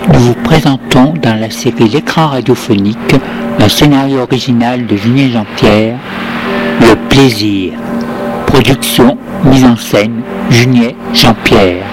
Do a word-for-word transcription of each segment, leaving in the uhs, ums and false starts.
Nous vous présentons dans la série L'écran radiophonique un scénario original de Julien Jean-Pierre, Le plaisir. Production, mise en scène, Julien Jean-Pierre.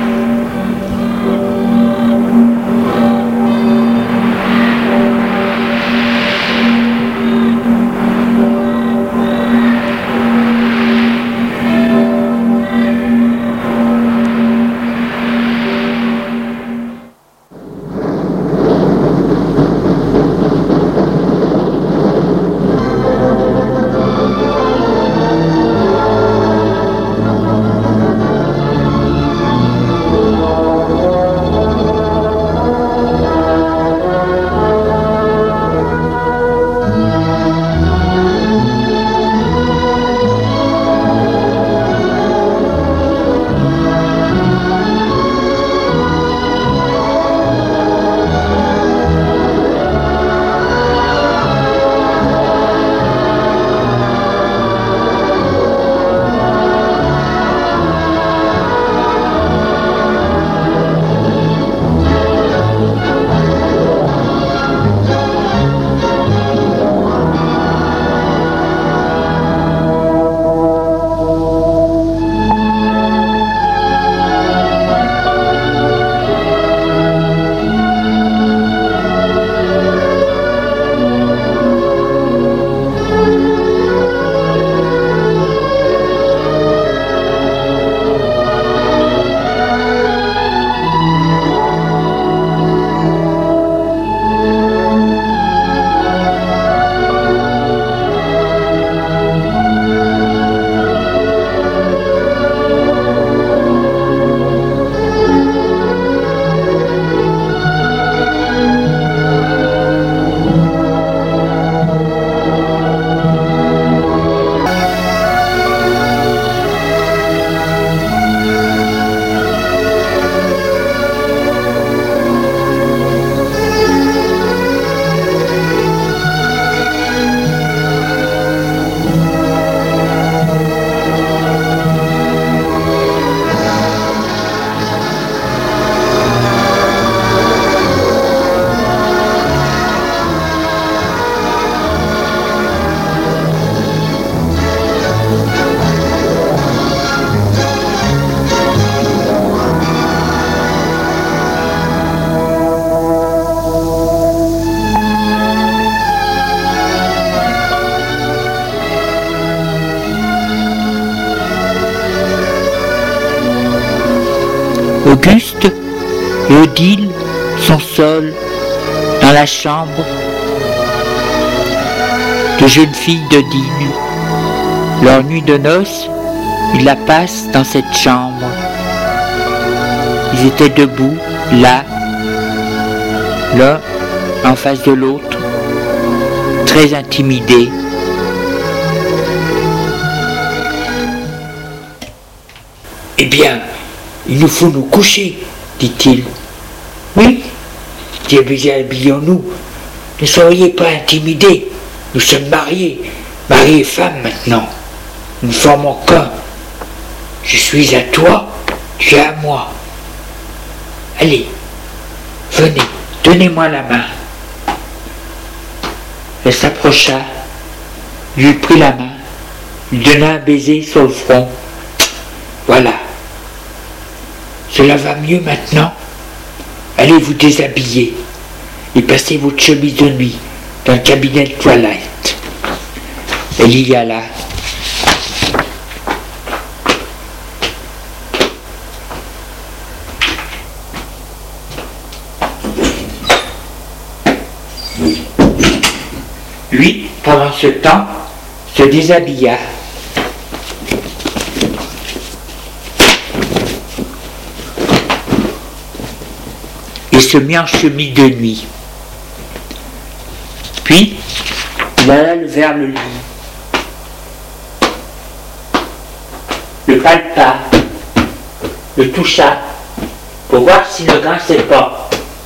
Auguste et Odile sont seuls dans la chambre de jeune fille d'Odile. Leur nuit de noces, ils la passent dans cette chambre. Ils étaient debout, là, l'un en face de l'autre, très intimidés. Eh bien, il nous faut nous coucher, dit-il. Oui, déshabillons-nous. Ne soyez pas intimidés. Nous sommes mariés, mari et femme maintenant. Nous ne formons qu'un. Je suis à toi, tu es à moi. Allez, venez, donnez-moi la main. Elle s'approcha, lui prit la main, lui donna un baiser sur le front. Voilà. Cela va mieux maintenant? Allez vous déshabiller et passez votre chemise de nuit dans le cabinet de toilette. Elle y alla. Lui, pendant ce temps, se déshabilla. Et se mit en chemise de nuit. Puis, il alla vers le lit. Le palpa, le toucha, pour voir s'il ne grinçait pas.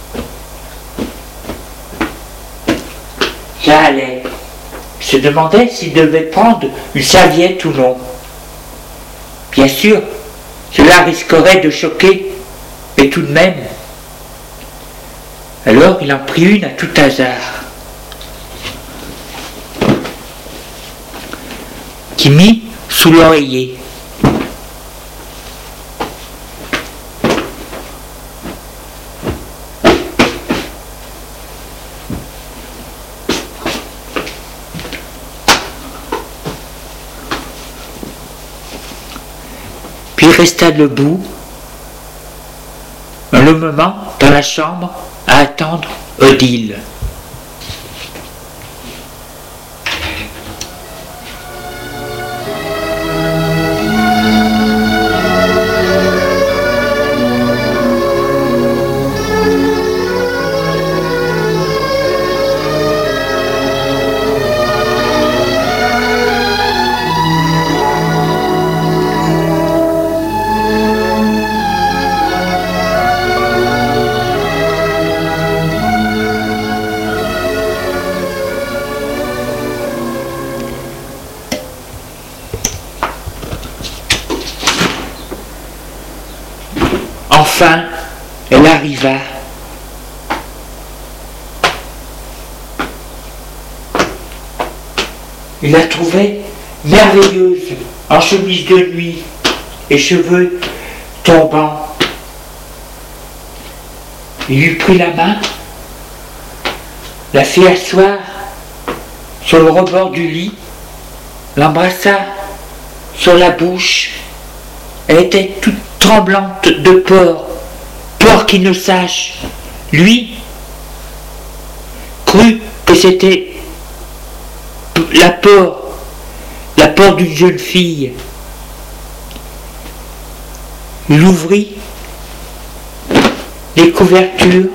Ça allait. Il se demandait s'il devait prendre une serviette ou non. Bien sûr, cela risquerait de choquer, mais tout de même. Alors il en prit une à tout hasard, qui mit sous l'oreiller. Puis resta debout un long moment dans la chambre à attendre Odile. Enfin, elle arriva. Il la trouvait merveilleuse, en chemise de nuit et cheveux tombants. Il lui prit la main, la fit asseoir sur le rebord du lit, l'embrassa sur la bouche. Elle était toute tremblante de peur, peur qu'il ne sache. Lui crut que c'était la peur, la peur d'une jeune fille. Il ouvrit les couvertures,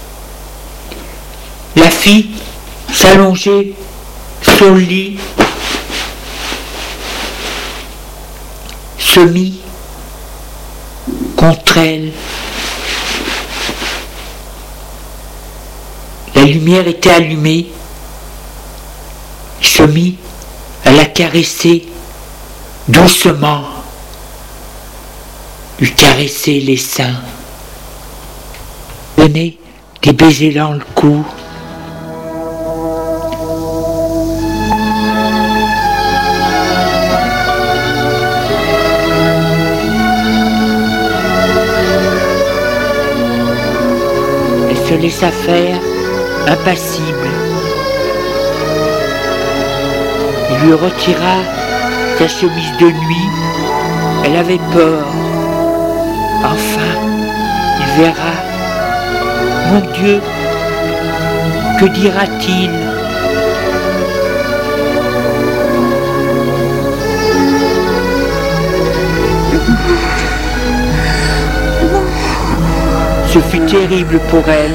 la fit s'allonger sur le lit, se mit contre elle. La lumière était allumée. Il se mit à la caresser doucement, lui caresser les seins, donner des baisers dans le cou. Se laissa faire, impassible. Il lui retira sa chemise de nuit. Elle avait peur. Enfin, il verra. Mon Dieu, que dira-t-il? Ce fut terrible pour elle.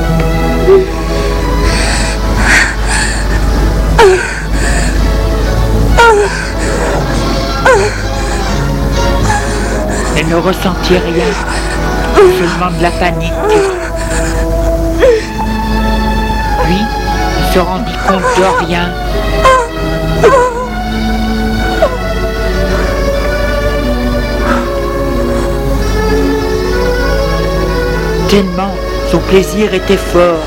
Elle ne ressentit rien, seulement de la panique. Puis, il se rendit compte de rien. Tellement son plaisir était fort.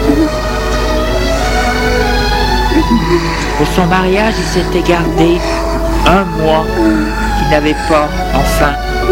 Pour son mariage, il s'était gardé un mois qu'il n'avait pas enfin.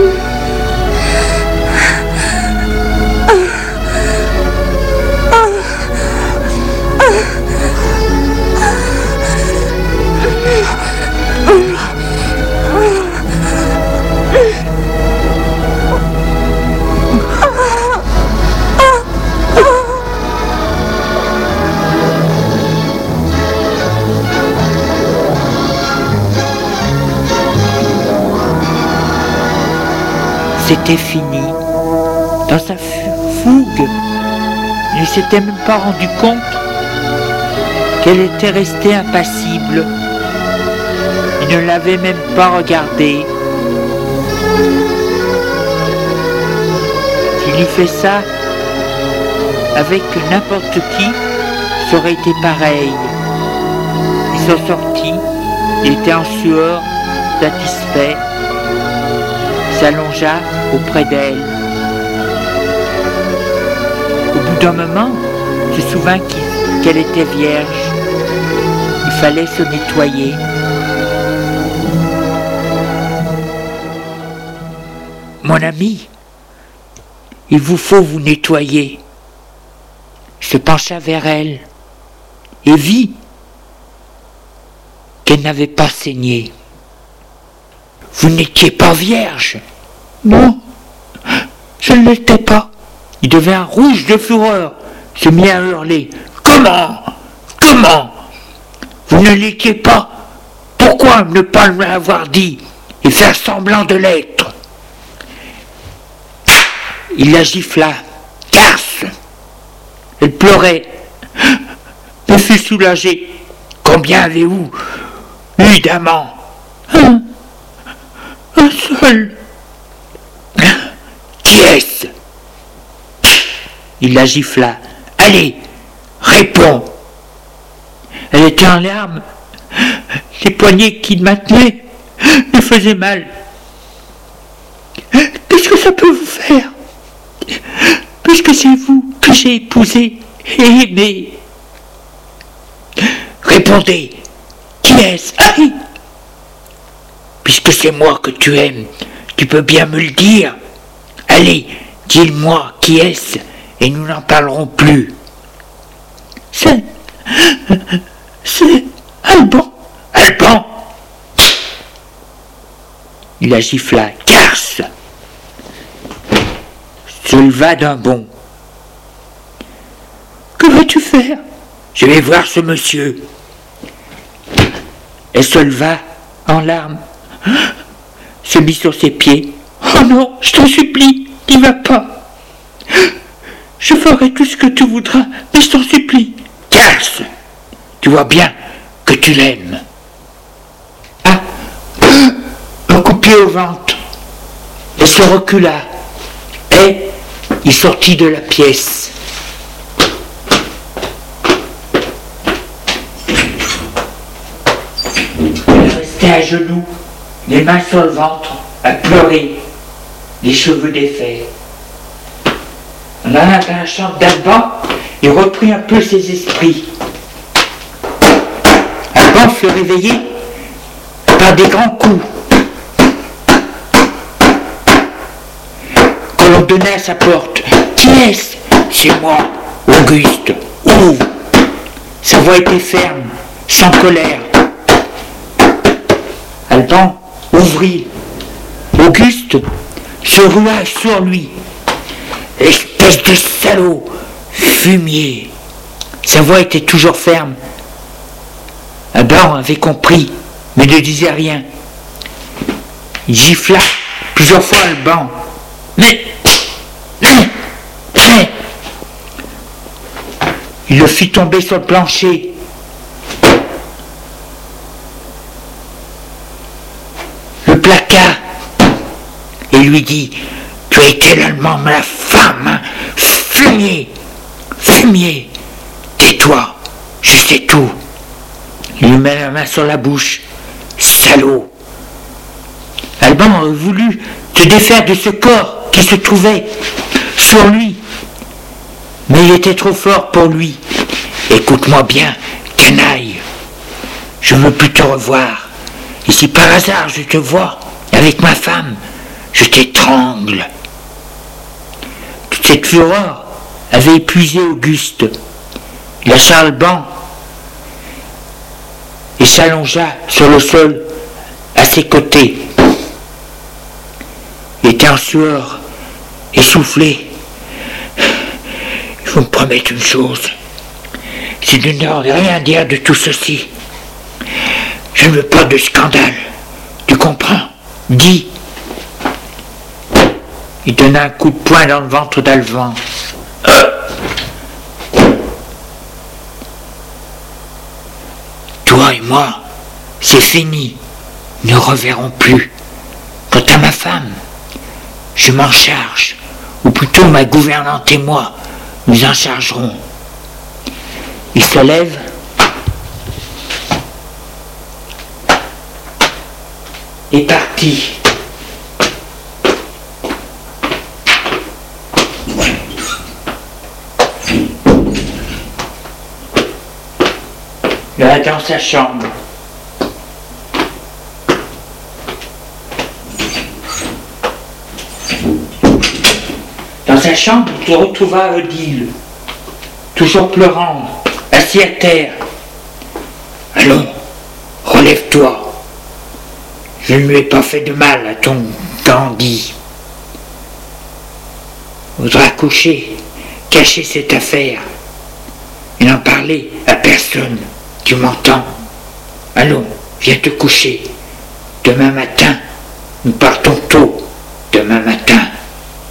C'était fini. Dans sa fougue, il ne s'était même pas rendu compte qu'elle était restée impassible. Il ne l'avait même pas regardée. S'il eût fait ça avec n'importe qui, ça aurait été pareil. Il s'en sortit, il était en sueur, satisfait. S'allongea auprès d'elle. Au bout d'un moment, se souvint qu'elle était vierge. Il fallait se nettoyer. Mon ami, il vous faut vous nettoyer. Se pencha vers elle et vit qu'elle n'avait pas saigné. Vous n'étiez pas vierge? Non, je ne l'étais pas. Il devint rouge de fureur, se mit à hurler. Comment? Comment? Vous ne l'étiez pas? Pourquoi ne pas me l'avoir dit et faire semblant de l'être? Il la gifla. Garce! Elle pleurait, mais fut soulagée. Combien avez-vous eu d'amants? Un, un seul. Qui est-ce? Il la gifla. Allez, réponds. Elle était en larmes. Les poignets qu'il maintenait lui faisaient mal. Qu'est-ce que ça peut vous faire? Puisque c'est vous que j'ai épousé et aimé. Répondez, qui est-ce? Aïe! Puisque c'est moi que tu aimes, tu peux bien me le dire. Allez, dis-le-moi, qui est-ce? Et nous n'en parlerons plus. C'est... c'est... Alban. Alban! Il la gifla. Garce! Se leva d'un bond. Que vas-tu faire? Je vais voir ce monsieur. Elle se leva en larmes, se mit sur ses pieds. Oh non, je t'en supplie, n'y va pas. Je ferai tout ce que tu voudras, mais je t'en supplie. Garce, tu vois bien que tu l'aimes. Ah, un coup de pied au ventre. Elle se recula et il sortit de la pièce. Elle restait à genoux, les mains sur le ventre, à pleurer, les cheveux défaits. En allant dans la chambre d'Alban, il reprit un peu ses esprits. Alban fut réveillé par des grands coups que l'on donnait à sa porte. Qui est-ce? C'est moi, Auguste. Ouvre. Sa voix était ferme, sans colère. Alban ouvrit. Auguste se rua sur lui. Espèce de salaud, fumier. Sa voix était toujours ferme. Alban avait compris, mais ne disait rien. Il gifla plusieurs fois Alban. Mais, mais, mais. Il le fit tomber sur le plancher. Le plaqua et lui dit: tu as été l'allemand, ma femme, hein. Fumier, fumier, tais-toi, je sais tout. Il lui met la main sur la bouche. Salaud. Alban aurait voulu se défaire de ce corps qui se trouvait sur lui, mais il était trop fort pour lui. Écoute-moi bien, canaille, je ne veux plus te revoir, et si par hasard je te vois avec ma femme, je t'étrangle. Toute cette fureur avait épuisé Auguste. Il lâcha Alban et s'allongea sur le sol à ses côtés. Il était en sueur, essoufflé. Il faut me promettre une chose, c'est de ne rien dire de tout ceci. Je ne veux pas de scandale, tu comprends? Dis. Il donna un coup de poing dans le ventre d'Alban. Toi et moi, c'est fini. Nous ne reverrons plus. Quant à ma femme, je m'en charge, ou plutôt ma gouvernante et moi, nous en chargerons. Il se lève et partit. va dans sa chambre. Dans sa chambre, il se retrouva Odile, toujours pleurant, assis à terre. « Allons, relève-toi. Je ne lui ai pas fait de mal à ton dandy. Faudra coucher, cacher cette affaire et n'en parler à personne. Tu m'entends? Allons, viens te coucher. Demain matin, nous partons tôt. Demain matin. Allez. »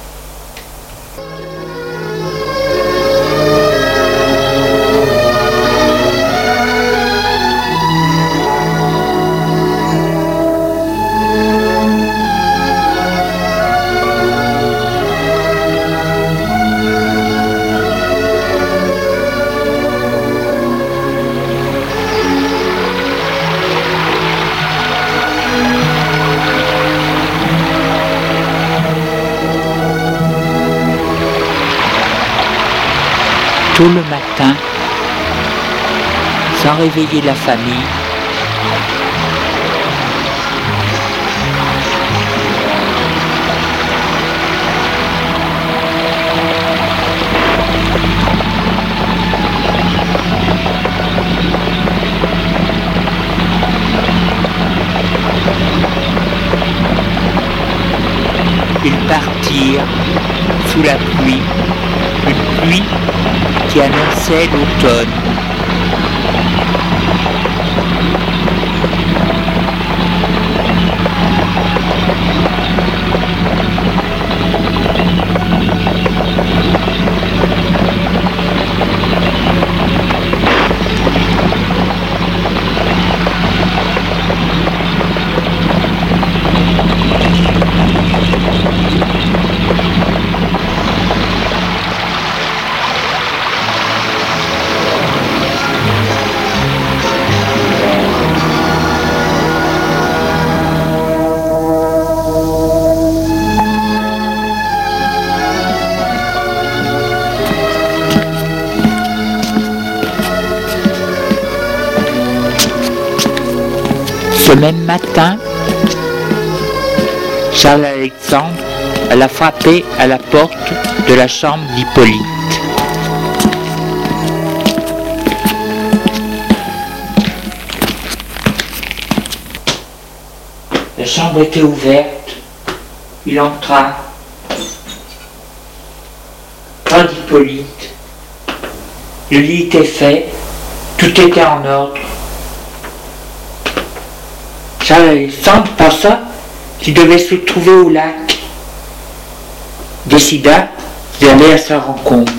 Tôt le matin, sans réveiller la famille, ils partirent sous la pluie, une pluie qui annonçait l'automne. Ce même matin, Charles-Alexandre alla frapper à la porte de la chambre d'Hippolyte. La chambre était ouverte. Il entra. Pas d'Hippolyte. Le lit était fait. Tout était en ordre. Charles-Alexandre pensa qu'il devait se trouver au lac. Décida d'aller à sa rencontre.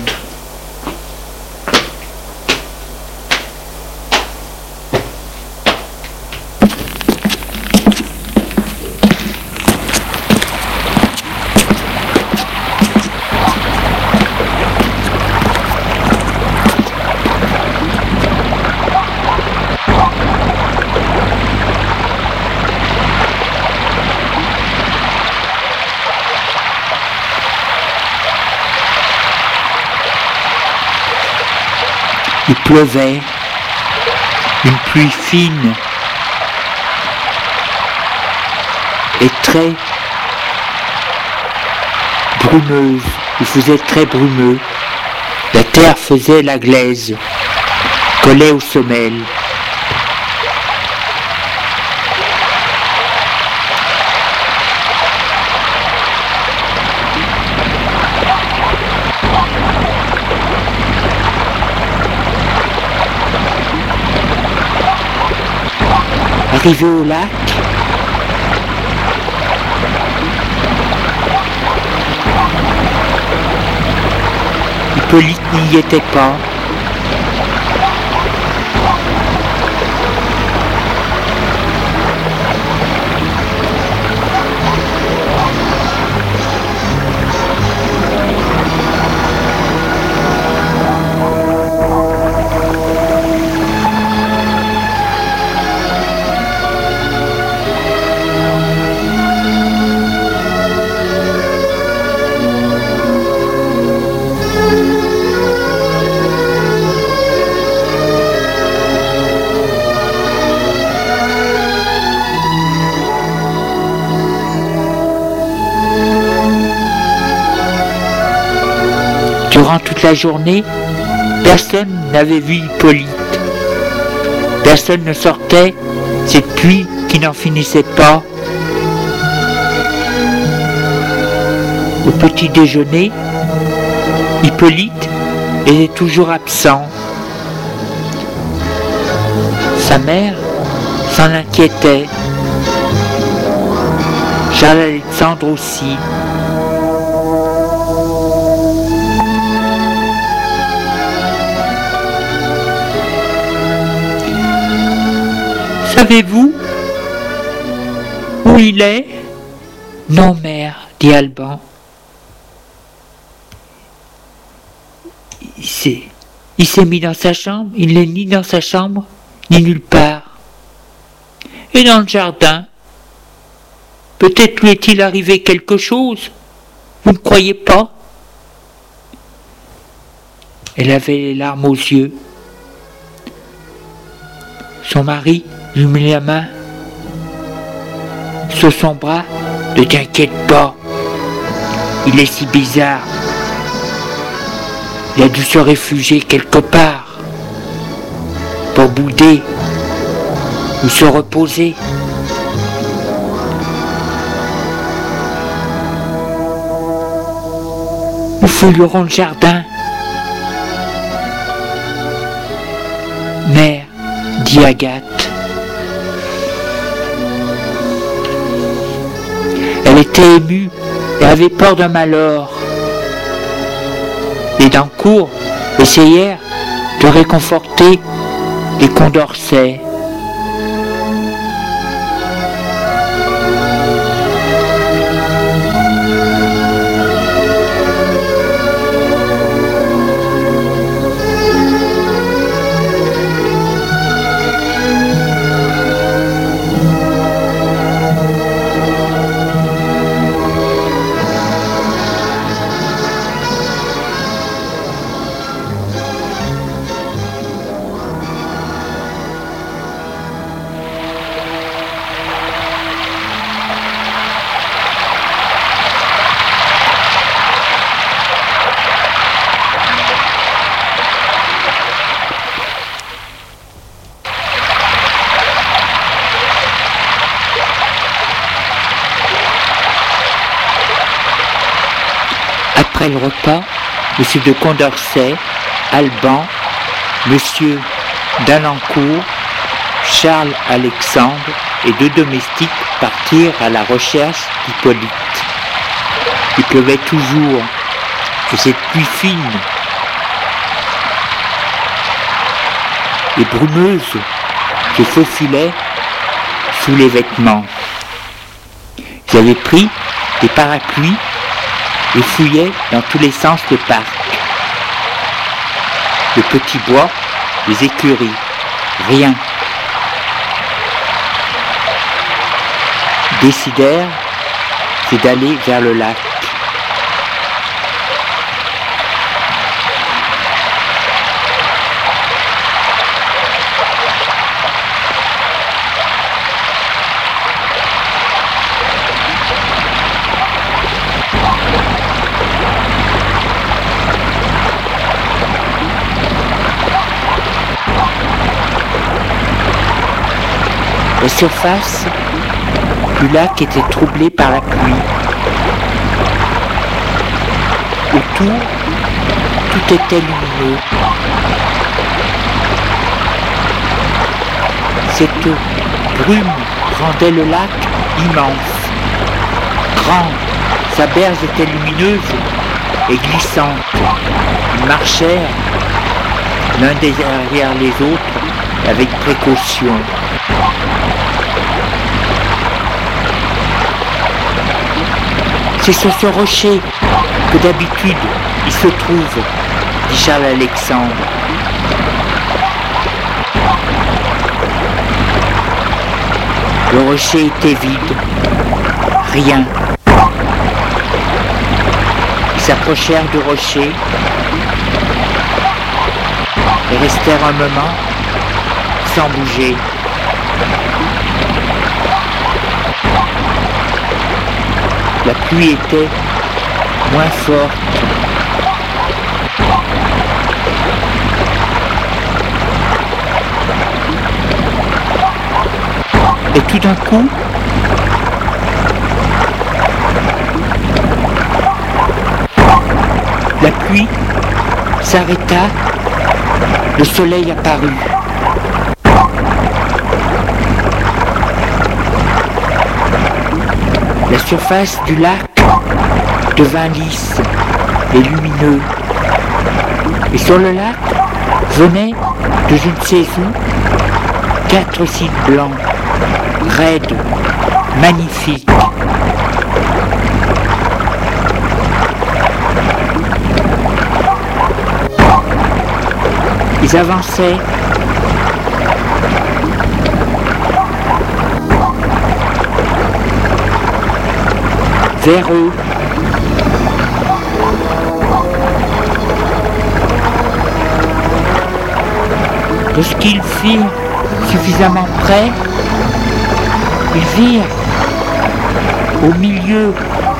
Il pleuvait, une pluie fine et très brumeuse. Il faisait très brumeux. La terre faisait la glaise, collait aux semelles. Arrivé au lac, Hippolyte n'y était pas. Durant toute la journée, personne n'avait vu Hippolyte. Personne ne sortait, cette pluie qui n'en finissait pas. Au petit déjeuner, Hippolyte était toujours absent. Sa mère s'en inquiétait. Charles-Alexandre aussi. Savez-vous où il est? Non, mère, dit Alban. Il s'est, il s'est mis dans sa chambre, il n'est ni dans sa chambre, ni nulle part. Et dans le jardin? Peut-être lui est-il arrivé quelque chose? Vous ne croyez pas? Elle avait les larmes aux yeux. Son mari lui mit la main sur son bras. Ne t'inquiète pas, il est si bizarre. Il a dû se réfugier quelque part pour bouder ou se reposer. Nous fouillerons le jardin. Mère, dit Agathe. Elle était émue et avait peur d'un malheur. Les Dancourt essayèrent de réconforter les Condorcet. Après le repas, M. de Condorcet, Alban, M. d'Alencourt, Charles-Alexandre et deux domestiques partirent à la recherche d'Hippolyte. Il pleuvait toujours, et cette pluie fine et brumeuse se faufilait sous les vêtements. Ils avaient pris des parapluies et fouillaient dans tous les sens le parc. Le petit bois, les écuries, rien. Ils décidèrent c'est d'aller vers le lac. La surface du lac était troublée par la pluie. Autour, tout était lumineux. Cette brume rendait le lac immense, grand. Sa berge était lumineuse et glissante. Ils marchèrent l'un derrière les autres avec précaution. C'est sur ce rocher que d'habitude il se trouve, dit Charles-Alexandre. Le rocher était vide, rien. Ils s'approchèrent du rocher et restèrent un moment sans bouger. La pluie était moins forte. Et tout d'un coup, la pluie s'arrêta, le soleil apparut. La surface du lac devint lisse et lumineux. Et sur le lac venaient de je ne sais où quatre cygnes blancs, raides, magnifiques. Ils avançaient. Vers eux. Lorsqu'ils firent suffisamment près, ils virent au milieu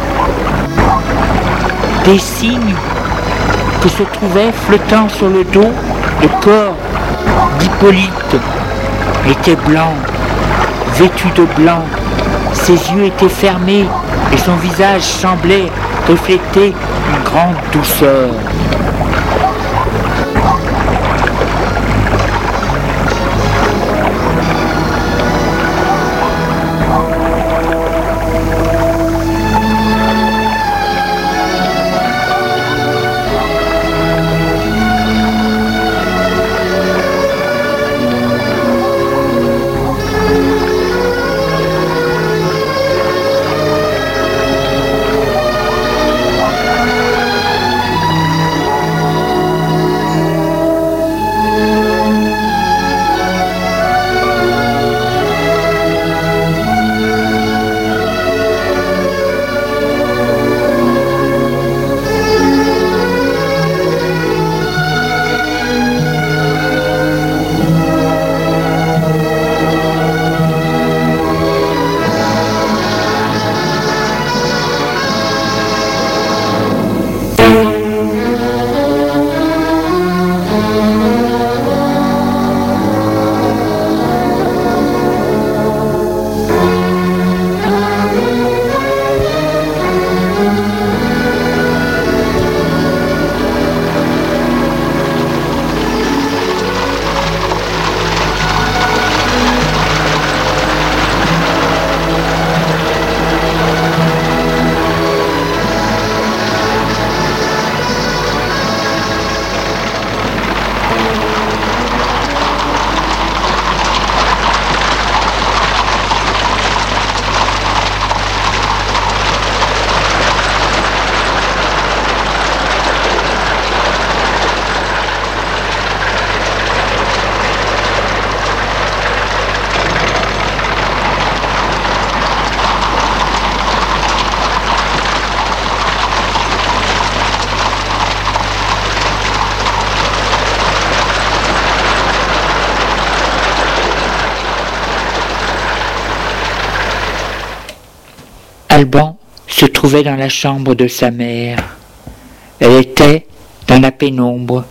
des cygnes que se trouvait flottant sur le dos le corps d'Hippolyte. Il était blanc, vêtu de blanc, ses yeux étaient fermés et son visage semblait refléter une grande douceur. Alban se trouvait dans la chambre de sa mère. Elle était dans la pénombre.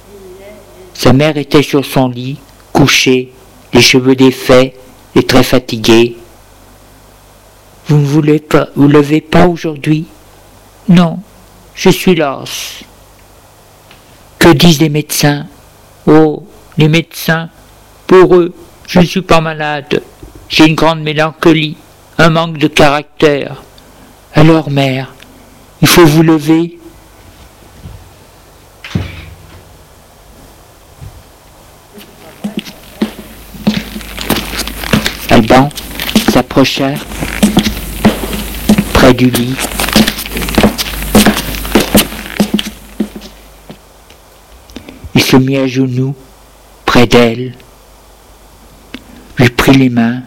Sa mère était sur son lit, couchée, les cheveux défaits et très fatiguée. « Vous ne voulez pas, vous levez pas aujourd'hui ?»« Non, je suis lasse. »« Que disent les médecins ?»« Oh, les médecins, pour eux, je ne suis pas malade. J'ai une grande mélancolie, un manque de caractère. Alors, mère, il faut vous lever. » Alban s'approcha près du lit. Il se mit à genoux près d'elle, lui prit les mains.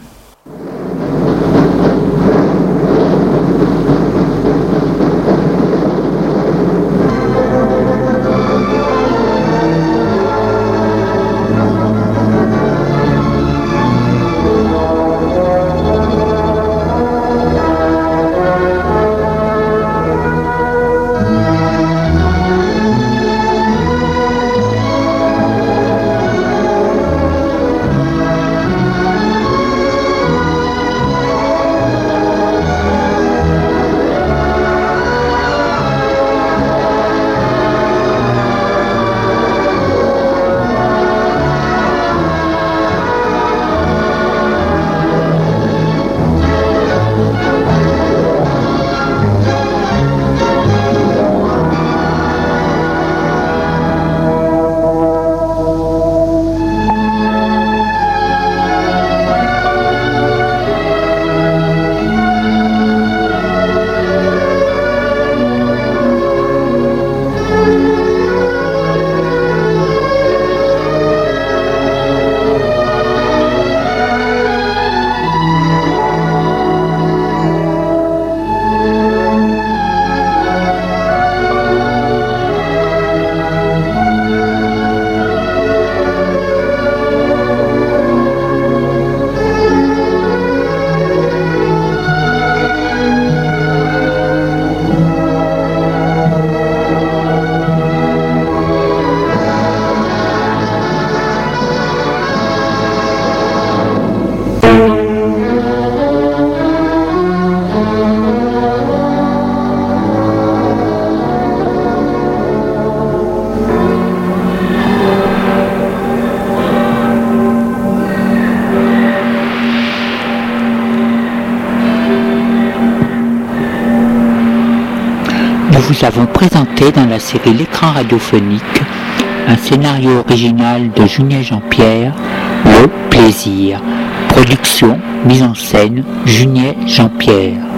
Nous vous avons présenté dans la série L'écran radiophonique un scénario original de Julien Jean-Pierre, Le Plaisir. Production, mise en scène, Julien Jean-Pierre.